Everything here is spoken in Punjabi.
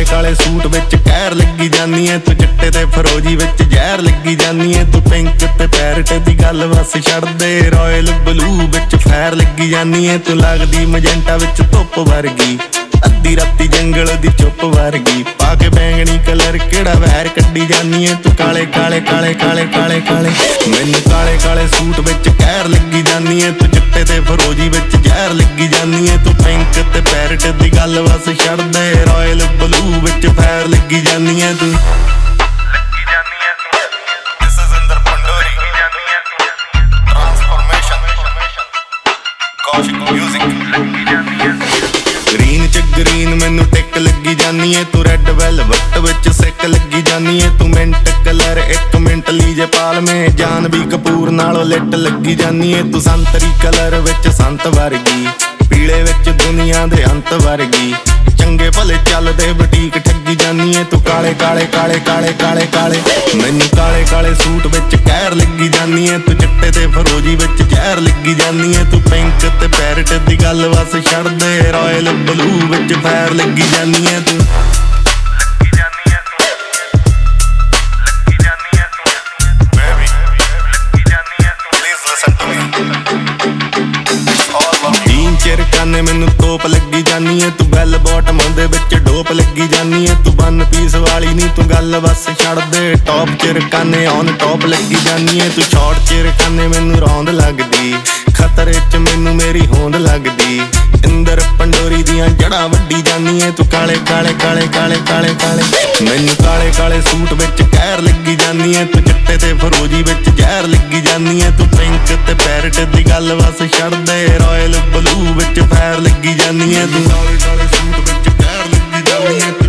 ਕਾਲੇ ਸੂਟ ਵਿੱਚ ਕਹਿਰ ਲੱਗੀ ਜਾਨੀ ਐ ਤੂੰ, ਚਿੱਟੇ ਤੇ ਫਰੋਜੀ ਵਿੱਚ ਜ਼ਹਿਰ ਲੱਗੀ ਜਾਨੀ ਐ ਤੂੰ। ਪਿੰਕ ਤੇ ਪੈਰਟ ਦੀ ਗੱਲ ਬਸ ਛੱਡ ਦੇ, ਰਾਇਲ ਬਲੂ ਵਿੱਚ ਫੈਰ ਲੱਗੀ ਜਾਨੀ ਐ ਤੂੰ। ਲੱਗਦੀ ਮਜੈਂਟਾ ਵਿੱਚ ਧੁੱਪ ਵਰਗੀ, ਅੱਧੀ ਰਾਤੀ ਜੰਗਲ ਦੀ ਚੁੱਪ ਵਰਗੀ। ਪਾ ਕੇ ਬੈਂਗਣੀ ਕਲਰ ਕਿਹੜਾ ਵੈਰ ਕੱਢੀ ਜਾਨੀ ਐ ਤੂੰ। ਕਾਲੇ ਕਾਲੇ ਕਾਲੇ ਕਾਲੇ ਕਾਲੇ ਕਾਲੇ ਮੈਨੂੰ ਕਾਲੇ ਕਾਲੇ ਸੂਟ ਵਿੱਚ ਕਹਿਰ ਲੱਗੀ ਜਾਨੀ ਐ ਤੂੰ, ਚਿੱਟੇ ਤੇ ਫਰੋਜੀ ਵਿੱਚ ਜ਼ਹਿਰ ਲੱਗੀ ਜਾਨੀ ਐ ਤੂੰ। ਪਿੰਕ ਤੇ ਪੈਰਟ ਦੀ ਗੱਲ ਬਸ ਛੱਡ ਦੇ, ਰਾਇਲ ਬਲੂ ਵਿੱਚ ਫੈਰ ਲੱਗੀ ਜਾਨੀ ਐ ਤੂੰ। ਗ੍ਰੀਨ ਚ ਗ੍ਰੀਨ ਮੈਨੂੰ ਟਿਕ ਲੱਗੀ ਜਾਨੀ ਐ ਤੂੰ, ਰੈਡ ਵੈਲਵਟ ਵਿੱਚ ਸਿੱਕ ਲੱਗੀ ਜਾਨੀ ਐ ਤੂੰ। ਮਿੰਟ ਕਲਰ 1 ਮਿੰਟ ਲਈ ਜੇ ਪਾਲਵੇਂ, ਜਾਨਵੀ ਕਪੂਰ ਨਾਲੋਂ ਲਿੱਟ ਲੱਗੀ ਜਾਨੀ ਐ ਤੂੰ। ਸੰਤਰੀ ਕਲਰ ਵਿੱਚ ਸੰਤ ਵਰਗੀ, ਪੀਲੇ ਵਿੱਚ ਦੁਨੀਆ ਦੇ ਅੰਤ ਵਰਗੀ। ਚੰਗੇ ਭਲੇ ਚੱਲਦੇ ਬੁਟੀਕ ਠੱਗੀ ਜਾਨੀ ਐ ਤੂੰ। ਕਾਲੇ ਕਾਲੇ ਕਾਲੇ ਕਾਲੇ ਕਾਲੇ ਕਾਲੇ ਮੈਨੂੰ ਕਾਲੇ ਕਾਲੇ ਸੂਟ ਵਿੱਚ ਕਹਿਰ ਲੱਗੀ ਜਾਨੀ ਐ ਤੂੰ, ਚਿੱਟੇ ਤੇ ਫਰੋਜੀ ਵਿੱਚ ਜ਼ਹਿਰ ਲੱਗੀ ਜਾਨੀ ਐ ਤੂੰ। ਪਿੰਕ ਤੇ ਪੈਰਟ ਦੀ ਗੱਲ ਬਸ ਛੱਡ ਦੇ, ਰਾਇਲ ਬਲੂ ਵਿੱਚ ਫੈਰ ਲੱਗੀ ਜਾਨੀ ਐ ਤੂੰ। ਚਿਰਕਾਨੇ ਮੈਨੂੰ ਤੋਪ ਲੱਗੀ ਜਾਨੀ ਐ ਤੂੰ, ਬੈਲ ਬੋਟਮ ਦੇ ਵਿੱਚ ਡੋਪ ਲੱਗੀ ਜਾਨੀ ਐ ਤੂੰ। 1 ਪੀਸ ਵਾਲੀ ਨੀ ਤੂੰ ਗੱਲ ਬਸ ਛੱਡ ਦੇ, ਟੌਪ ਚਿਰਕਾਨੇ ਔਨ ਟੌਪ ਲੱਗੀ ਜਾਨੀ ਐ ਤੂੰ। ਸ਼ਾਰਟ ਚਿਰਕਾਨੇ ਮੈਨੂੰ ਰੌਂਦ ਲੱਗਦੀ, ਖਤਰੇ ਚ ਮੈਨੂੰ ਮੇਰੀ ਹੋਂਦ ਲੱਗਦੀ। ਇੰਦਰ ਪੰਡੋਰੀ ਦੀਆਂ ਜੜ੍ਹਾਂ ਵੱਢੀ ਜਾਨੀ ਐ ਤੂੰ। ਕਾਲੇ ਕਾਲੇ ਕਾਲੇ ਕਾਲੇ ਕਾਲੇ ਕਾਲੇ ਮੈਨੂੰ ਕਾਲੇ ਕਾਲੇ ਸੂਟ ਵਿੱਚ ਕਹਿਰ ਲੱਗੀ ਜਾਨੀ ਐ ਤੂੰ, ਚਿੱਟੇ ਤੇ ਫਰੋਜੀ ਵਿੱਚ ਜ਼ਹਿਰ ਲੱਗੀ ਜਾਨੀ ਐ ਤੂੰ। ਪਿੰਕ ਤੇ ਪੈਰਟ ਦੀ ਗੱਲ ਬਸ ਛੱਡ ਦੇ, ਰਾਇਲ ਬਲੂ ਵਿੱਚ ਫੈਰ ਲੱਗੀ ਜਾਨੀ ਐ ਤੂੰ। ਕਾਲੇ ਕਾਲੇ ਸੂਟ ਵਿੱਚ ਕਹਿਰ ਲੱਗੀ ਜਾਨੀ ਐ ਤੂੰ।